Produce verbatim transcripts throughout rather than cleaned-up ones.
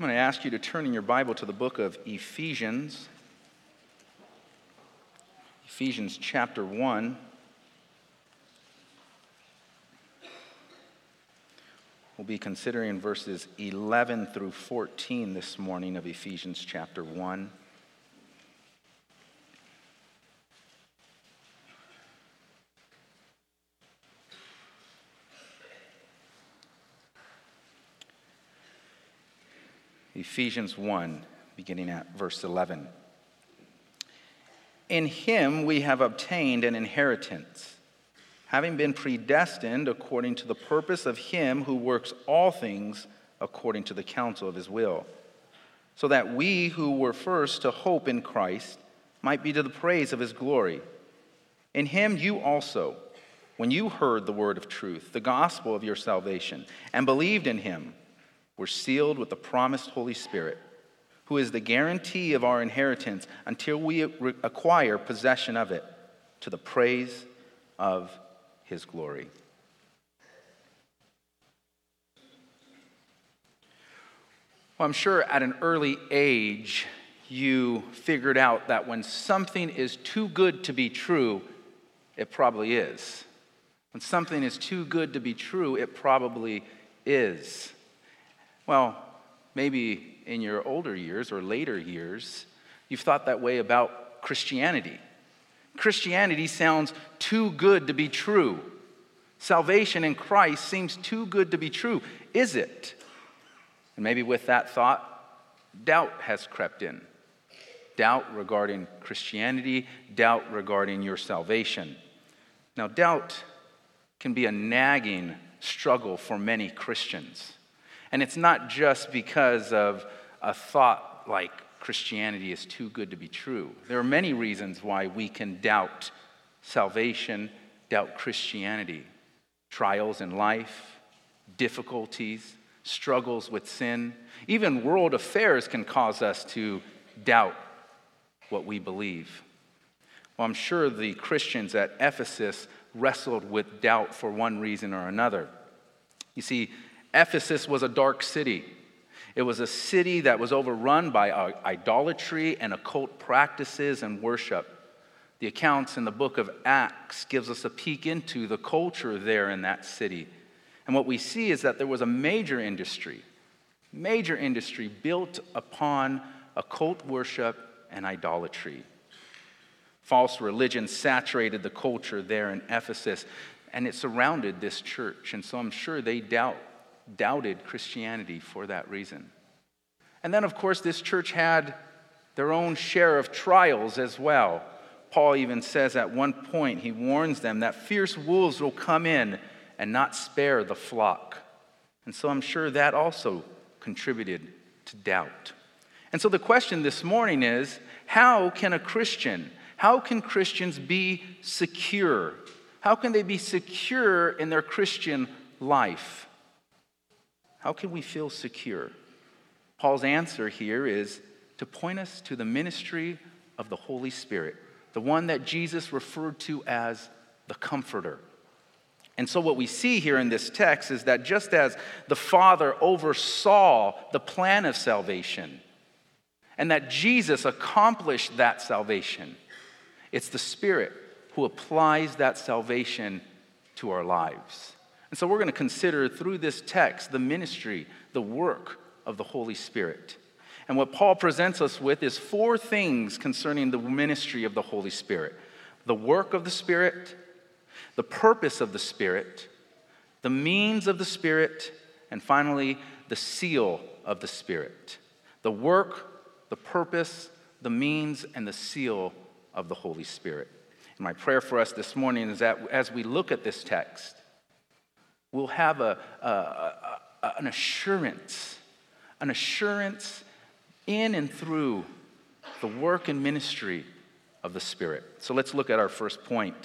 I'm going to ask you to turn in your Bible to the book of Ephesians. Ephesians chapter one. We'll be considering verses eleven through fourteen this morning of Ephesians chapter one. Ephesians one, beginning at verse eleven. In him we have obtained an inheritance, having been predestined according to the purpose of him who works all things according to the counsel of his will, so that we who were first to hope in Christ might be to the praise of his glory. In him you also, when you heard the word of truth, the gospel of your salvation, and believed in him, were sealed with the promised Holy Spirit, who is the guarantee of our inheritance until we acquire possession of it, to the praise of his glory. Well, I'm sure at an early age you figured out that when something is too good to be true, it probably is. When something is too good to be true, it probably is. Well, maybe in your older years or later years, you've thought that way about Christianity. Christianity sounds too good to be true. Salvation in Christ seems too good to be true. Is it? And maybe with that thought, doubt has crept in. Doubt regarding Christianity, doubt regarding your salvation. Now, doubt can be a nagging struggle for many Christians. And it's not just because of a thought like Christianity is too good to be true. There are many reasons why we can doubt salvation, doubt Christianity. Trials in life, difficulties, struggles with sin. Even world affairs can cause us to doubt what we believe. Well, I'm sure the Christians at Ephesus wrestled with doubt for one reason or another. You see, Ephesus was a dark city. It was a city that was overrun by idolatry and occult practices and worship. The accounts in the book of Acts gives us a peek into the culture there in that city. And what we see is that there was a major industry, major industry built upon occult worship and idolatry. False religion saturated the culture there in Ephesus, and it surrounded this church. And so I'm sure they doubt doubted Christianity for that reason. And then, of course, this church had their own share of trials as well. Paul even says at one point, he warns them that fierce wolves will come in and not spare the flock. And so I'm sure that also contributed to doubt. And so the question this morning is, how can a Christian, how can Christians be secure? How can they be secure in their Christian life? How can we feel secure? Paul's answer here is to point us to the ministry of the Holy Spirit, the one that Jesus referred to as the Comforter. And so what we see here in this text is that just as the Father oversaw the plan of salvation, and that Jesus accomplished that salvation, it's the Spirit who applies that salvation to our lives. And so we're going to consider through this text the ministry, the work of the Holy Spirit. And what Paul presents us with is four things concerning the ministry of the Holy Spirit: the work of the Spirit, the purpose of the Spirit, the means of the Spirit, and finally, the seal of the Spirit. The work, the purpose, the means, and the seal of the Holy Spirit. And my prayer for us this morning is that as we look at this text, we'll have a, a, a, an assurance, an assurance in and through the work and ministry of the Spirit. So let's look at our first point.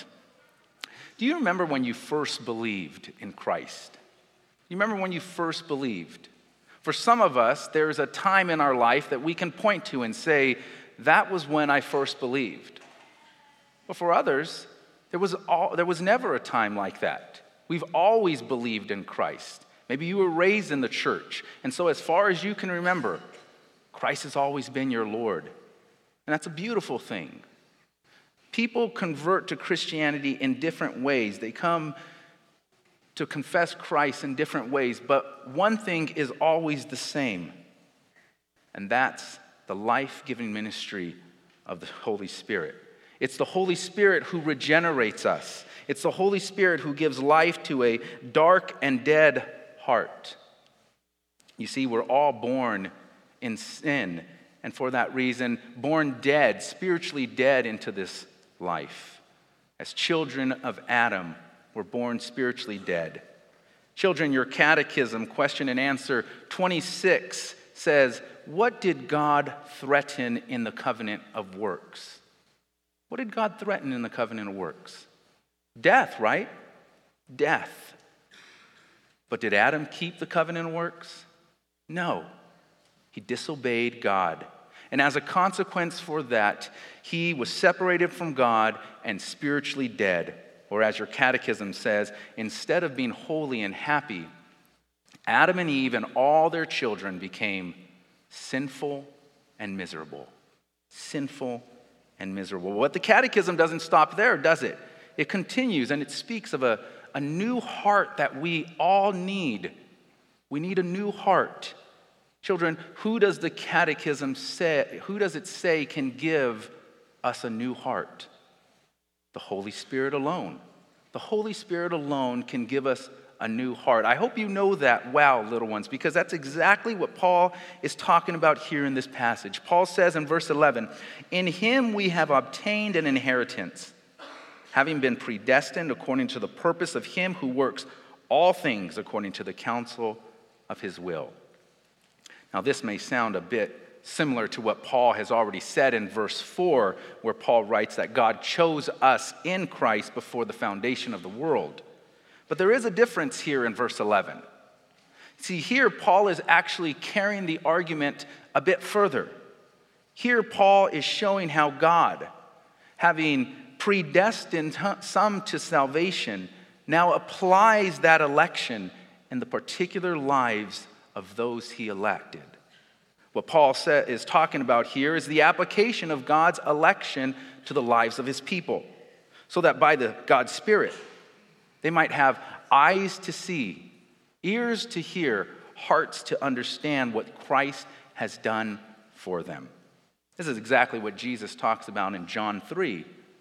Do you remember when you first believed in Christ? You remember when you first believed? For some of us, there's a time in our life that we can point to and say, that was when I first believed. But for others, there was all, there was never a time like that. We've always believed in Christ. Maybe you were raised in the church, and so as far as you can remember, Christ has always been your Lord. And that's a beautiful thing. People convert to Christianity in different ways. They come to confess Christ in different ways, but one thing is always the same, and that's the life-giving ministry of the Holy Spirit. It's the Holy Spirit who regenerates us. It's the Holy Spirit who gives life to a dark and dead heart. You see, we're all born in sin, and for that reason, born dead, spiritually dead into this life. As children of Adam, we're born spiritually dead. Children, your catechism, question and answer twenty-six says, what did God threaten in the covenant of works? What did God threaten in the covenant of works? Death, right? Death. But did Adam keep the covenant of works? No. He disobeyed God. And as a consequence for that, he was separated from God and spiritually dead. Or as your catechism says, instead of being holy and happy, Adam and Eve and all their children became sinful and miserable. Sinful and miserable. But the catechism doesn't stop there, does it? It continues and it speaks of a, a new heart that we all need. We need a new heart. Children, who does the catechism say, who does it say can give us a new heart? The Holy Spirit alone. The Holy Spirit alone can give us a new heart. I hope you know that well, little ones, because that's exactly what Paul is talking about here in this passage. Paul says in verse eleven, in him we have obtained an inheritance, having been predestined according to the purpose of him who works all things according to the counsel of his will. Now this may sound a bit similar to what Paul has already said in verse four, where Paul writes that God chose us in Christ before the foundation of the world. But there is a difference here in verse eleven. See, here Paul is actually carrying the argument a bit further. Here Paul is showing how God, having predestined some to salvation, now applies that election in the particular lives of those he elected. What Paul is talking about here is the application of God's election to the lives of his people, so that by the God's Spirit, they might have eyes to see, ears to hear, hearts to understand what Christ has done for them. This is exactly what Jesus talks about in John three.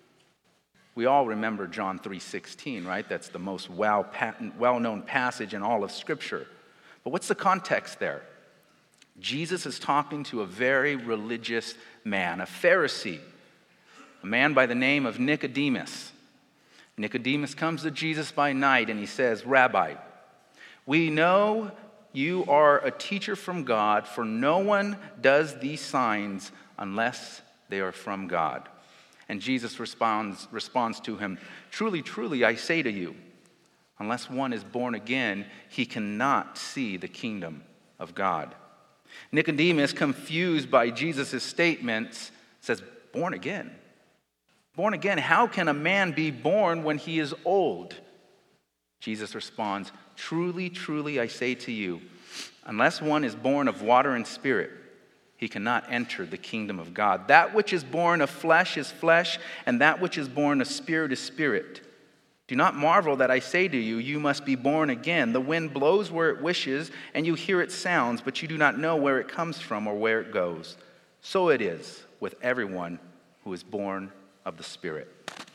We all remember John three sixteen, right? That's the most well-known passage in all of Scripture. But what's the context there? Jesus is talking to a very religious man, a Pharisee, a man by the name of Nicodemus. Nicodemus comes to Jesus by night and he says, Rabbi, we know you are a teacher from God, for no one does these signs unless they are from God. And Jesus responds, responds to him, truly, truly, I say to you, unless one is born again, he cannot see the kingdom of God. Nicodemus, confused by Jesus' statements, says, born again? Born again? How can a man be born when he is old? Jesus responds, truly, truly, I say to you, unless one is born of water and spirit, he cannot enter the kingdom of God. That which is born of flesh is flesh, and that which is born of spirit is spirit. Do not marvel that I say to you, you must be born again. The wind blows where it wishes, and you hear its sounds, but you do not know where it comes from or where it goes. So it is with everyone who is born of the Spirit.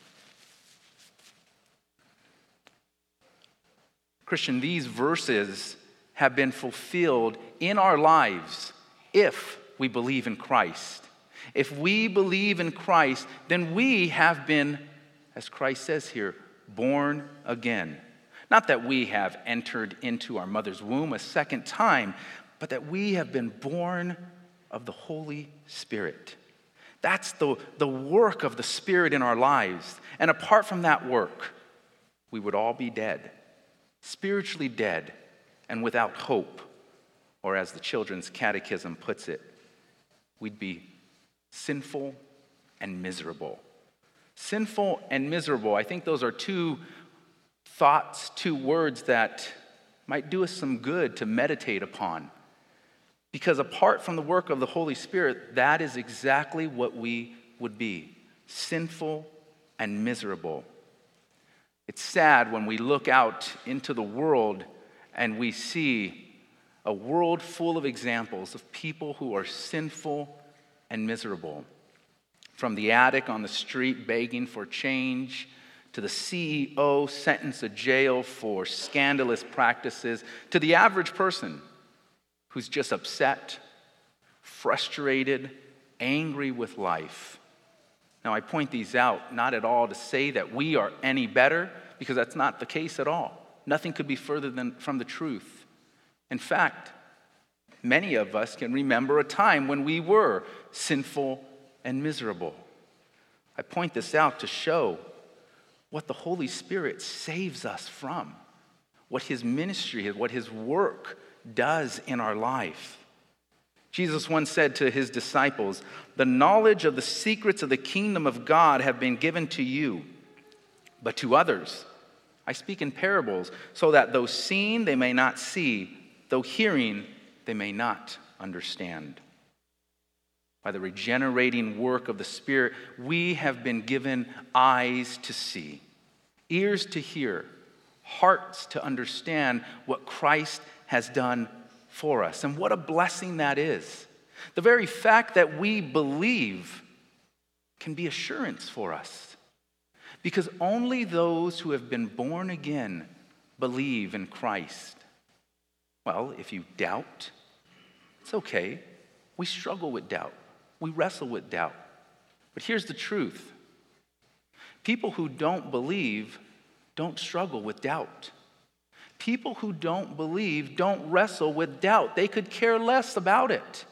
Christian, these verses have been fulfilled in our lives if we believe in Christ. If we believe in Christ, then we have been, as Christ says here, born again. Not that we have entered into our mother's womb a second time, but that we have been born of the Holy Spirit. That's the, the work of the Spirit in our lives. And apart from that work, we would all be dead, spiritually dead and without hope. Or as the Children's Catechism puts it, we'd be sinful and miserable. Sinful and miserable. I think those are two thoughts, two words that might do us some good to meditate upon. Because apart from the work of the Holy Spirit, that is exactly what we would be, sinful and miserable. It's sad when we look out into the world and we see a world full of examples of people who are sinful and miserable. From the addict on the street begging for change, to the C E O sentenced to jail for scandalous practices, to the average person who's just upset, frustrated, angry with life. Now, I point these out not at all to say that we are any better, because that's not the case at all. Nothing could be further than from the truth. In fact, many of us can remember a time when we were sinful and miserable. I point this out to show what the Holy Spirit saves us from, what his ministry, what his work does in our life. Jesus once said to his disciples, "The knowledge of the secrets of the kingdom of God have been given to you, but to others I speak in parables, so that though seeing they may not see, though hearing they may not understand." By the regenerating work of the Spirit, we have been given eyes to see, ears to hear, hearts to understand what Christ has done for us. And what a blessing that is. The very fact that we believe can be assurance for us, because only those who have been born again believe in Christ. Well, if you doubt, it's okay. We struggle with doubt. We wrestle with doubt. But here's the truth. People who don't believe don't struggle with doubt. People who don't believe don't wrestle with doubt. They could care less about it.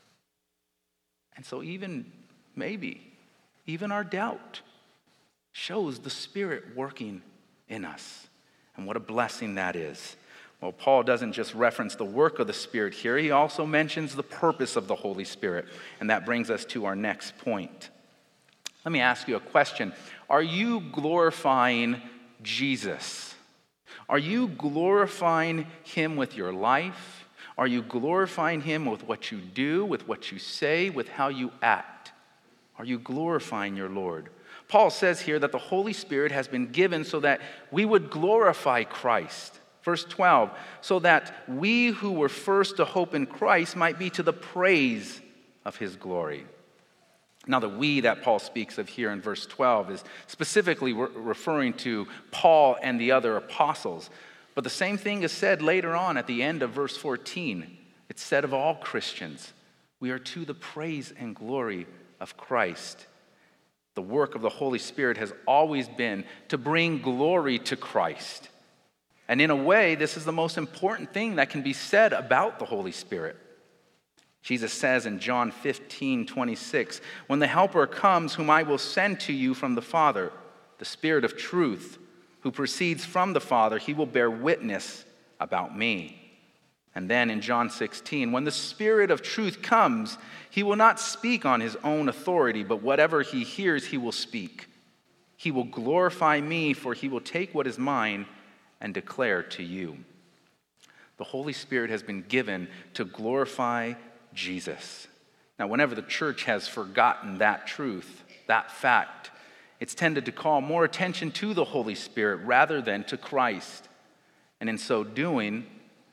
And so even, maybe, even our doubt shows the Spirit working in us. And what a blessing that is. Well, Paul doesn't just reference the work of the Spirit here. He also mentions the purpose of the Holy Spirit. And that brings us to our next point. Let me ask you a question. Are you glorifying Jesus? Are you glorifying him with your life? Are you glorifying him with what you do, with what you say, with how you act? Are you glorifying your Lord? Paul says here that the Holy Spirit has been given so that we would glorify Christ. Verse twelve, so that we who were first to hope in Christ might be to the praise of his glory. Now, the we that Paul speaks of here in verse twelve is specifically re- referring to Paul and the other apostles. But the same thing is said later on at the end of verse fourteen. It's said of all Christians, we are to the praise and glory of Christ. The work of the Holy Spirit has always been to bring glory to Christ. And in a way, this is the most important thing that can be said about the Holy Spirit. Jesus says in John fifteen twenty-six, "When the Helper comes, whom I will send to you from the Father, the Spirit of truth, who proceeds from the Father, he will bear witness about me." And then in John sixteen, "When the Spirit of truth comes, he will not speak on his own authority, but whatever he hears, he will speak. He will glorify me, for he will take what is mine and declare to you." The Holy Spirit has been given to glorify Jesus. Now, whenever the church has forgotten that truth, that fact, it's tended to call more attention to the Holy Spirit rather than to Christ. And in so doing,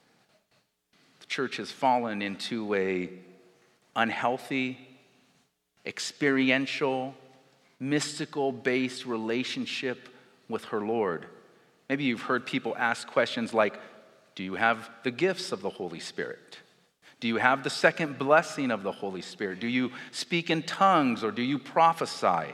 the church has fallen into a unhealthy, experiential, mystical-based relationship with her Lord. Maybe you've heard people ask questions like, do you have the gifts of the Holy Spirit? Do you have the second blessing of the Holy Spirit? Do you speak in tongues or do you prophesy?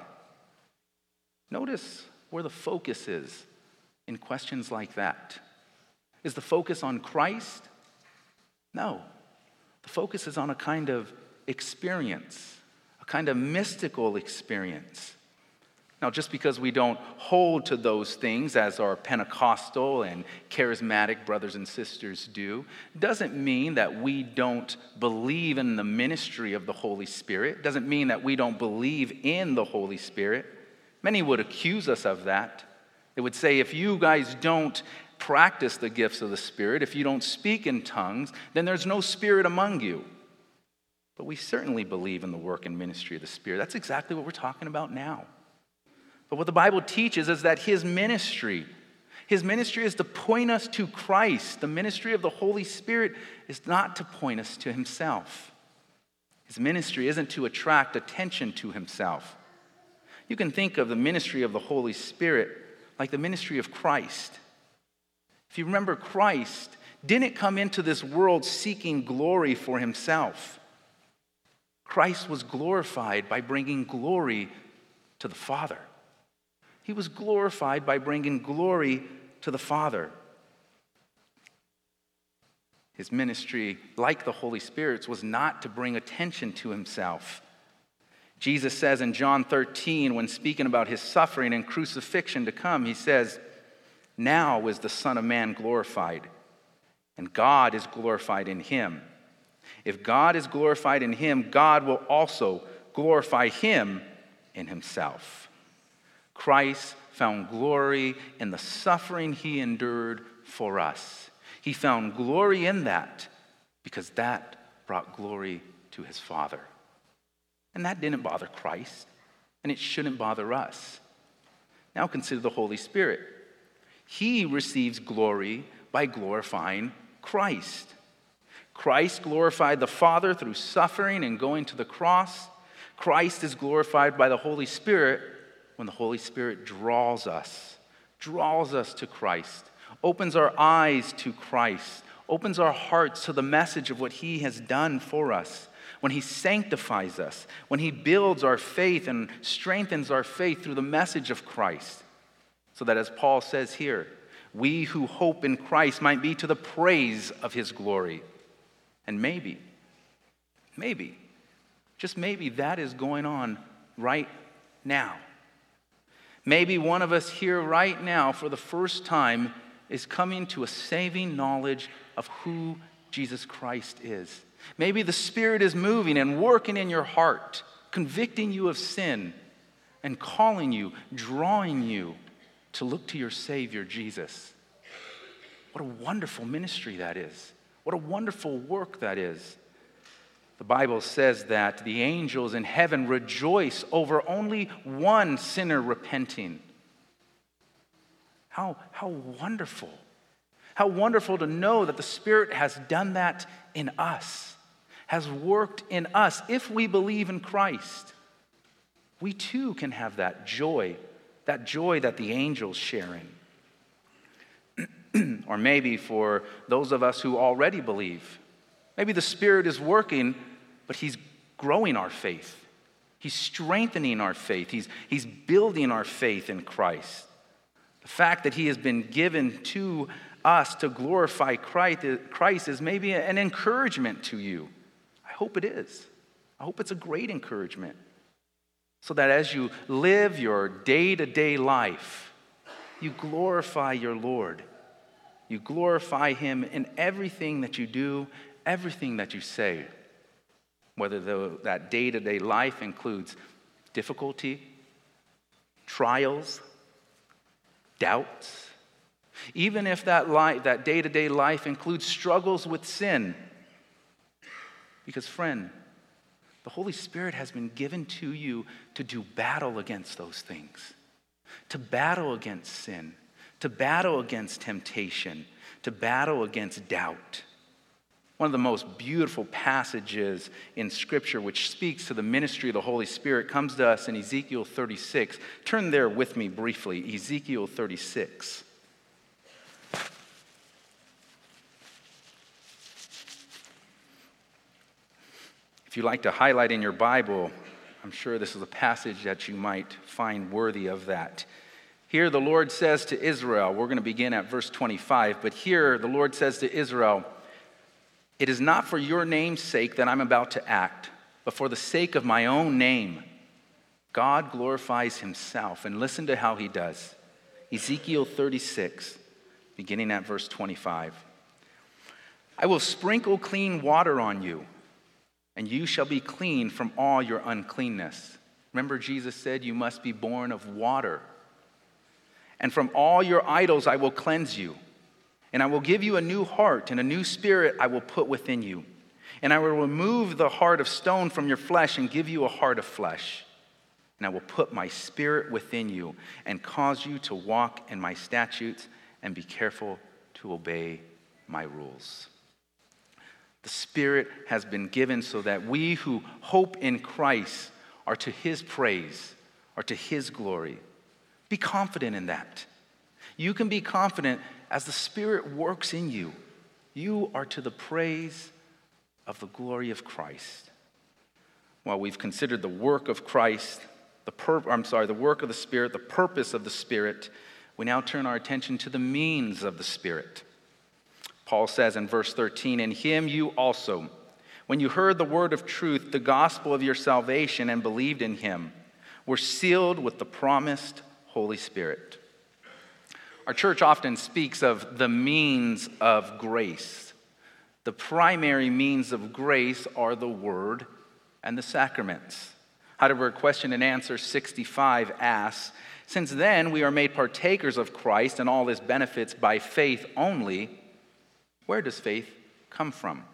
Notice where the focus is in questions like that. Is the focus on Christ? No. The focus is on a kind of experience, a kind of mystical experience. Now, just because we don't hold to those things as our Pentecostal and charismatic brothers and sisters do, doesn't mean that we don't believe in the ministry of the Holy Spirit. Doesn't mean that we don't believe in the Holy Spirit. Many would accuse us of that. They would say, if you guys don't practice the gifts of the Spirit, if you don't speak in tongues, then there's no Spirit among you. But we certainly believe in the work and ministry of the Spirit. That's exactly what we're talking about now. But what the Bible teaches is that his ministry, his ministry is to point us to Christ. The ministry of the Holy Spirit is not to point us to himself. His ministry isn't to attract attention to himself. You can think of the ministry of the Holy Spirit like the ministry of Christ. If you remember, Christ didn't come into this world seeking glory for himself. Christ was glorified by bringing glory to the Father. He was glorified by bringing glory to the Father. His ministry, like the Holy Spirit's, was not to bring attention to himself. Jesus says in John thirteen, when speaking about his suffering and crucifixion to come, he says, "Now is the Son of Man glorified, and God is glorified in him. If God is glorified in him, God will also glorify him in himself." Christ found glory in the suffering he endured for us. He found glory in that because that brought glory to his Father. And that didn't bother Christ, and it shouldn't bother us. Now consider the Holy Spirit. He receives glory by glorifying Christ. Christ glorified the Father through suffering and going to the cross. Christ is glorified by the Holy Spirit when the Holy Spirit draws us, draws us to Christ, opens our eyes to Christ, opens our hearts to the message of what he has done for us, when he sanctifies us, when he builds our faith and strengthens our faith through the message of Christ. So that, as Paul says here, we who hope in Christ might be to the praise of his glory. And maybe, maybe, just maybe that is going on right now. Maybe one of us here right now for the first time is coming to a saving knowledge of who Jesus Christ is. Maybe the Spirit is moving and working in your heart, convicting you of sin and calling you, drawing you to look to your Savior, Jesus. What a wonderful ministry that is. What a wonderful work that is. The Bible says that the angels in heaven rejoice over only one sinner repenting. How, how wonderful. How wonderful to know that the Spirit has done that in us, has worked in us. If we believe in Christ, we too can have that joy, that joy that the angels share in. Or maybe for those of us who already believe, maybe the Spirit is working, but he's growing our faith. He's strengthening our faith. He's, he's building our faith in Christ. The fact that he has been given to us to glorify Christ is maybe an encouragement to you. I hope it is. I hope it's a great encouragement. So that as you live your day-to-day life, you glorify your Lord. You glorify him in everything that you do, everything that you say. Whether the, that day-to-day life includes difficulty, trials, doubts. Even if that life, that day-to-day life includes struggles with sin. Because, friend, the Holy Spirit has been given to you to do battle against those things. To battle against sin. To battle against temptation. To battle against doubt. One of the most beautiful passages in Scripture which speaks to the ministry of the Holy Spirit comes to us in Ezekiel thirty-six. Turn there with me briefly, Ezekiel thirty-six. If you'd like to highlight in your Bible, I'm sure this is a passage that you might find worthy of that. Here the Lord says to Israel, we're going to begin at verse twenty-five, but here the Lord says to Israel, "It is not for your name's sake that I'm about to act, but for the sake of my own name." God glorifies himself, and listen to how he does. Ezekiel thirty-six, beginning at verse twenty-five. "I will sprinkle clean water on you, and you shall be clean from all your uncleanness." Remember, Jesus said you must be born of water. "And from all your idols I will cleanse you. And I will give you a new heart, and a new spirit I will put within you. And I will remove the heart of stone from your flesh and give you a heart of flesh. And I will put my spirit within you and cause you to walk in my statutes and be careful to obey my rules. The Spirit has been given so that we who hope in Christ are to his praise, are to his glory. Be confident in that. You can be confident as the Spirit works in you. You are to the praise of the glory of Christ. While we've considered the work of Christ, the pur- I'm sorry, the work of the Spirit, the purpose of the Spirit, we now turn our attention to the means of the Spirit. Paul says in verse thirteen, "In him you also, when you heard the word of truth, the gospel of your salvation, and believed in him, were sealed with the promised Holy Spirit." Our church often speaks of the means of grace. The primary means of grace are the word and the sacraments. Heidelberg Question and Answer sixty-five asks, "Since then we are made partakers of Christ and all his benefits by faith only, where does faith come from?"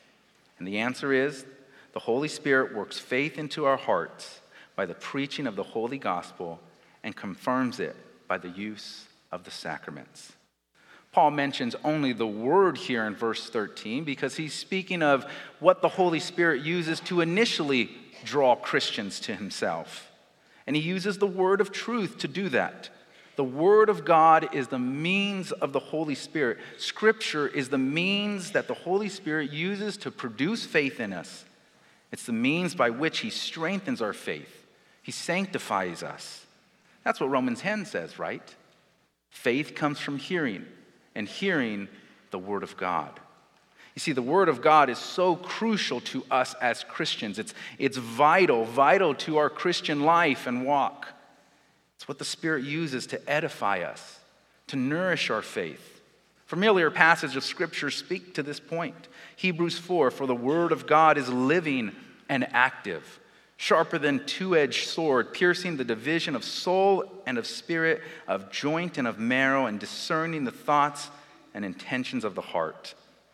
And the answer is, the Holy Spirit works faith into our hearts by the preaching of the Holy Gospel and confirms it by the use of the sacraments. Paul mentions only the word here in verse thirteen because he's speaking of what the Holy Spirit uses to initially draw Christians to himself. And he uses the word of truth to do that. The Word of God is the means of the Holy Spirit. Scripture is the means that the Holy Spirit uses to produce faith in us. It's the means by which he strengthens our faith. He sanctifies us. That's what Romans ten says, right? Faith comes from hearing, and hearing the Word of God. You see, the Word of God is so crucial to us as Christians. It's, it's vital, vital to our Christian life and walk. It's what the Spirit uses to edify us, to nourish our faith. Familiar passages of Scripture speak to this point. Hebrews four, "For the Word of God is living and active, sharper than two-edged sword, piercing the division of soul and of spirit, of joint and of marrow, and discerning the thoughts and intentions of the heart."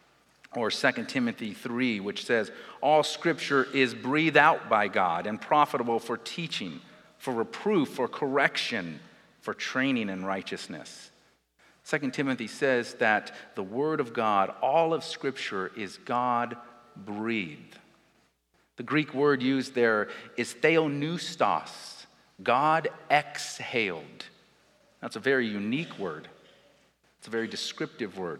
Or Second Timothy three, which says, "All Scripture is breathed out by God and profitable for teaching, for reproof, for correction, for training in righteousness." Second Timothy says that the Word of God, all of Scripture, is God-breathed. The Greek word used there is theopneustos, God exhaled. That's a very unique word. It's a very descriptive word.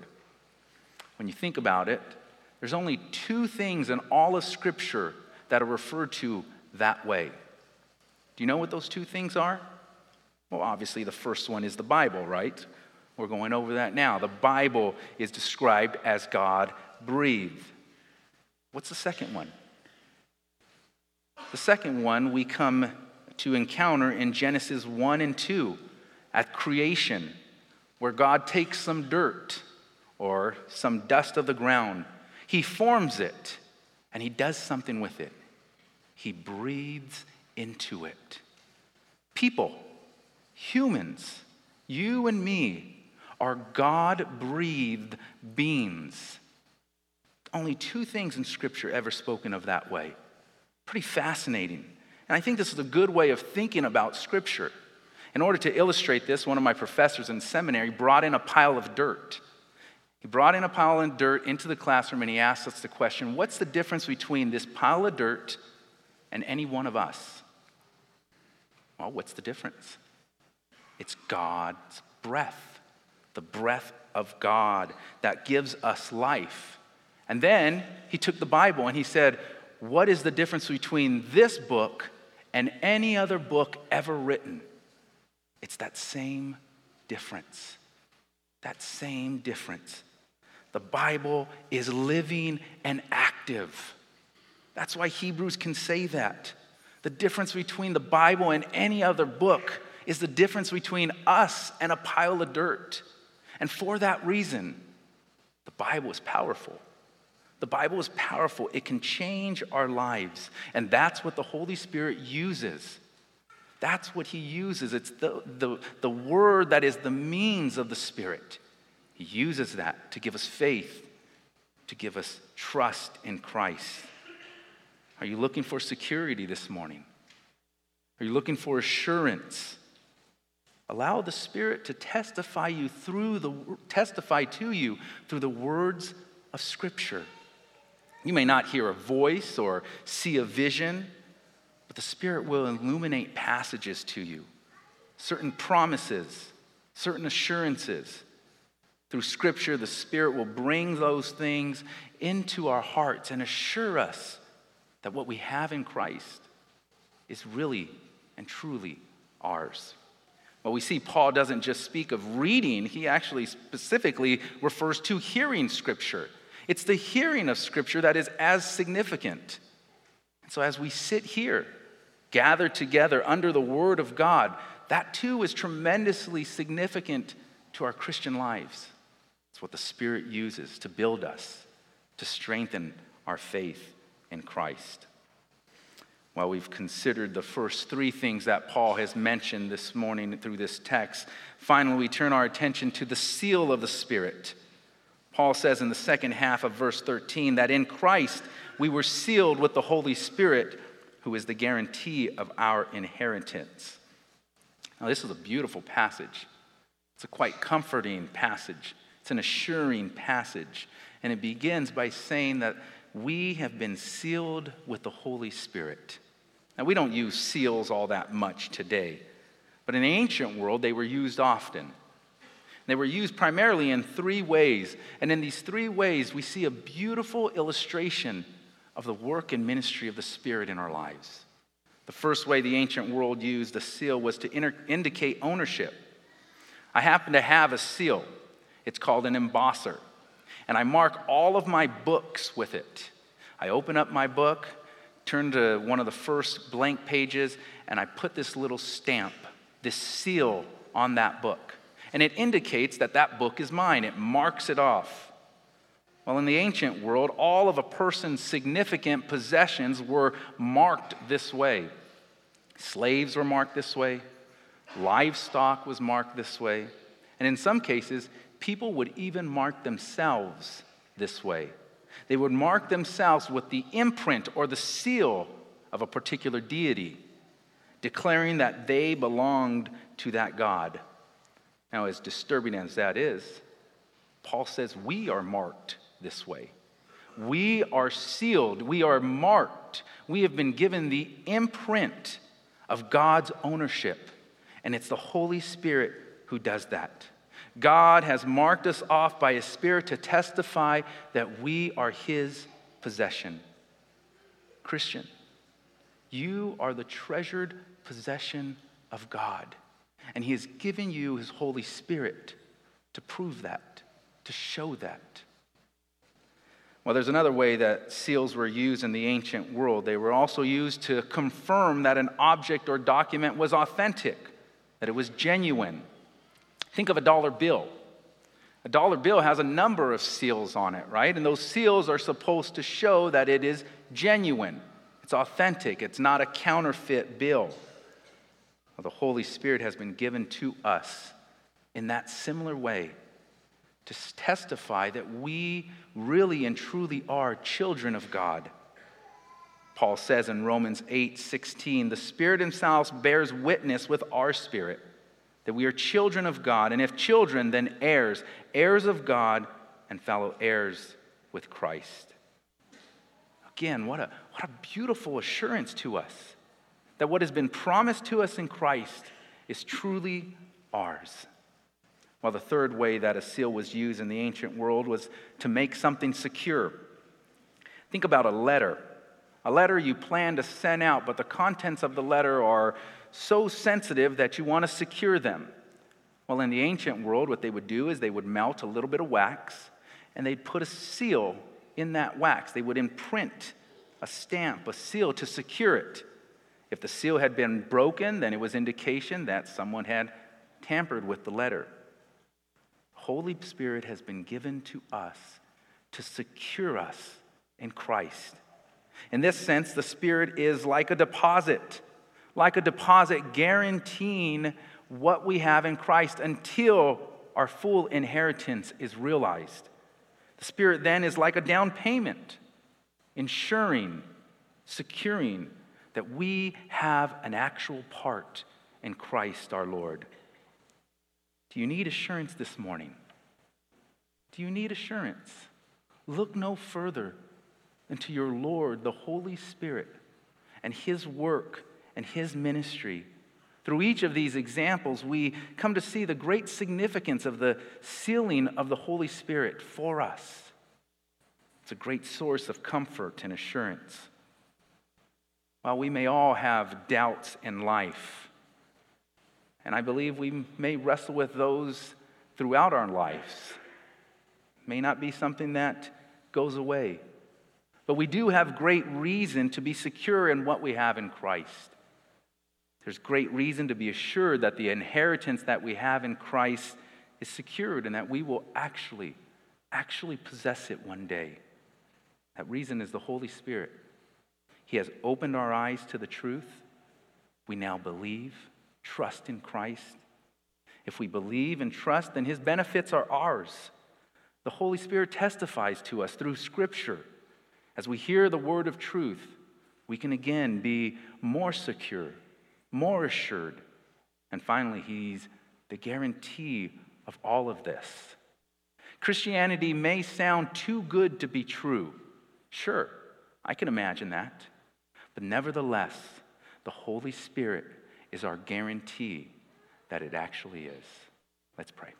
When you think about it, there's only two things in all of Scripture that are referred to that way. Do you know what those two things are? Well, obviously the first one is the Bible, right? We're going over that now. The Bible is described as God-breathed. What's the second one? The second one we come to encounter in Genesis one and two at creation, where God takes some dirt or some dust of the ground. He forms it, and he does something with it. He breathes into it. People, humans, you and me, are God-breathed beings. Only two things in Scripture ever spoken of that way. Pretty fascinating. And I think this is a good way of thinking about Scripture. In order to illustrate this, one of my professors in seminary brought in a pile of dirt. He brought in a pile of dirt into the classroom and he asked us the question, what's the difference between this pile of dirt and any one of us? Well, what's the difference? It's God's breath, the breath of God that gives us life. And then he took the Bible and he said, what is the difference between this book and any other book ever written? It's that same difference. That same difference. The Bible is living and active. That's why Hebrews can say that. The difference between the Bible and any other book is the difference between us and a pile of dirt. And for that reason, the Bible is powerful. The Bible is powerful. It can change our lives. And that's what the Holy Spirit uses. That's what he uses. It's the, the, the word that is the means of the Spirit. He uses that to give us faith, to give us trust in Christ. Are you looking for security this morning? Are you looking for assurance? Allow the Spirit to testify you through the testify to you through the words of Scripture. You may not hear a voice or see a vision, but the Spirit will illuminate passages to you, certain promises, certain assurances. Through Scripture, the Spirit will bring those things into our hearts and assure us that what we have in Christ is really and truly ours. Well, we see Paul doesn't just speak of reading, he actually specifically refers to hearing Scripture. It's the hearing of Scripture that is as significant. And so as we sit here, gathered together under the Word of God, that too is tremendously significant to our Christian lives. It's what the Spirit uses to build us, to strengthen our faith in Christ. While we've considered the first three things that Paul has mentioned this morning through this text, finally we turn our attention to the seal of the Spirit. Paul says in the second half of verse thirteen that in Christ we were sealed with the Holy Spirit, who is the guarantee of our inheritance. Now this is a beautiful passage. It's a quite comforting passage. It's an assuring passage. And it begins by saying that we have been sealed with the Holy Spirit. Now, we don't use seals all that much today, but in the ancient world, they were used often. They were used primarily in three ways, and in these three ways, we see a beautiful illustration of the work and ministry of the Spirit in our lives. The first way the ancient world used the seal was to inter- indicate ownership. I happen to have a seal. It's called an embosser. And I mark all of my books with it. I open up my book, turn to one of the first blank pages, and I put this little stamp, this seal on that book. And it indicates that that book is mine. It marks it off. Well, in the ancient world, all of a person's significant possessions were marked this way. Slaves were marked this way. Livestock was marked this way. And in some cases, people would even mark themselves this way. They would mark themselves with the imprint or the seal of a particular deity, declaring that they belonged to that God. Now, as disturbing as that is, Paul says we are marked this way. We are sealed. We are marked. We have been given the imprint of God's ownership, and it's the Holy Spirit who does that. God has marked us off by His Spirit to testify that we are His possession. Christian, you are the treasured possession of God, and He has given you His Holy Spirit to prove that, to show that. Well, there's another way that seals were used in the ancient world. They were also used to confirm that an object or document was authentic, that it was genuine. Think of a dollar bill. A dollar bill has a number of seals on it, right? And those seals are supposed to show that it is genuine. It's authentic. It's not a counterfeit bill. Well, the Holy Spirit has been given to us in that similar way to testify that we really and truly are children of God. Paul says in Romans eight sixteen, the Spirit Himself bears witness with our spirit that we are children of God, and if children, then heirs, heirs of God and fellow heirs with Christ. Again, what a, what a beautiful assurance to us that what has been promised to us in Christ is truly ours. Well, the third way that a seal was used in the ancient world was to make something secure. Think about a letter. A letter you plan to send out, but the contents of the letter are so sensitive that you want to secure them. Well, in the ancient world, what they would do is they would melt a little bit of wax, and they'd put a seal in that wax. They would imprint a stamp, a seal to secure it. If the seal had been broken, then it was indication that someone had tampered with the letter. Holy Spirit has been given to us to secure us in Christ. In this sense, the Spirit is like a deposit, like a deposit guaranteeing what we have in Christ until our full inheritance is realized. The Spirit then is like a down payment, ensuring, securing that we have an actual part in Christ our Lord. Do you need assurance this morning? Do you need assurance? Look no further than to your Lord, the Holy Spirit, and His work and His ministry. Through each of these examples, we come to see the great significance of the sealing of the Holy Spirit for us. It's a great source of comfort and assurance. While we may all have doubts in life, and I believe we may wrestle with those throughout our lives, it may not be something that goes away. But we do have great reason to be secure in what we have in Christ. There's great reason to be assured that the inheritance that we have in Christ is secured and that we will actually, actually possess it one day. That reason is the Holy Spirit. He has opened our eyes to the truth. We now believe, trust in Christ. If we believe and trust, then His benefits are ours. The Holy Spirit testifies to us through Scripture. As we hear the word of truth, we can again be more secure, more assured. And finally, He's the guarantee of all of this. Christianity may sound too good to be true. Sure, I can imagine that. But nevertheless, the Holy Spirit is our guarantee that it actually is. Let's pray.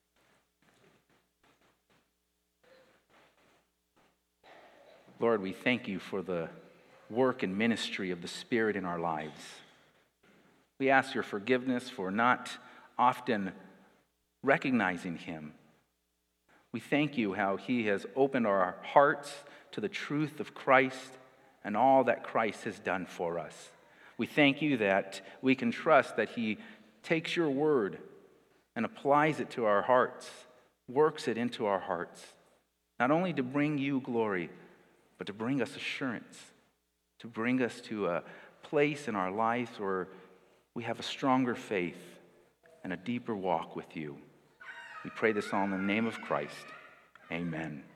Lord, we thank You for the work and ministry of the Spirit in our lives. We ask Your forgiveness for not often recognizing Him. We thank You how He has opened our hearts to the truth of Christ and all that Christ has done for us. We thank You that we can trust that He takes Your word and applies it to our hearts, works it into our hearts, not only to bring You glory, but to bring us assurance, to bring us to a place in our lives where we have a stronger faith and a deeper walk with You. We pray this all in the name of Christ. Amen.